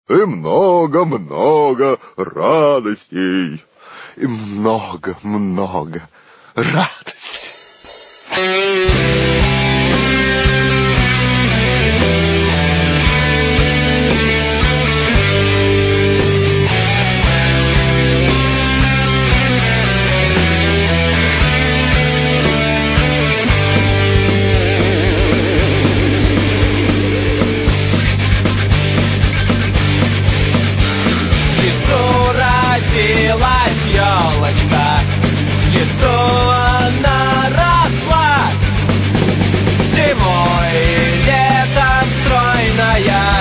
и много-много радостей. И много-много радостей. Елочка, в лесу она росла, зимой, летом стройная,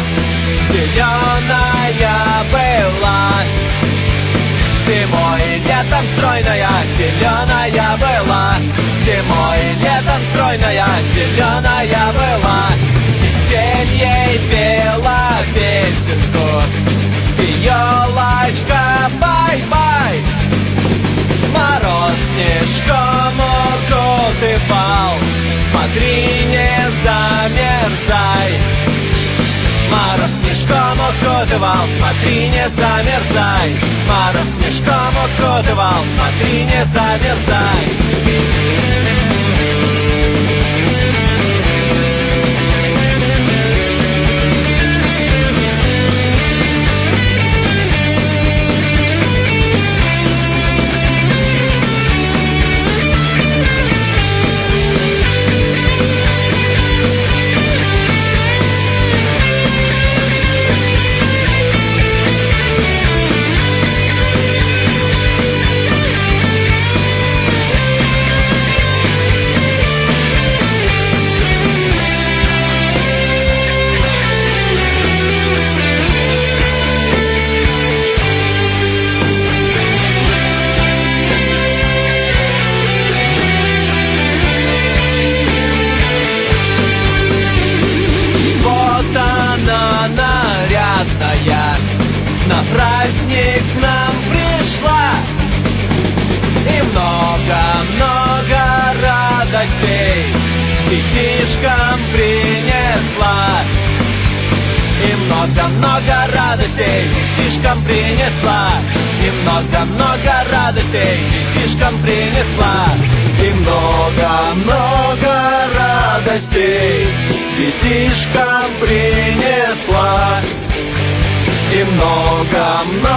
зеленая была. Зимой, летом стройная, зеленая была. Зимой, летом стройная, зеленая была. И тень ей пела песенку: елочка, бай-бай. Мороз снежком укутывал, смотри, не замерзай. Мороз снежком укутывал, смотри, не замерзай. Мороз снежком укутывал, смотри, не замерзай. На праздник к нам пришла и много-много радостей детишкам принесла. И много-много радостей детишкам принесла. И много-много радостей детишкам принесла. И много-много радостей детишкам принесла. И много-много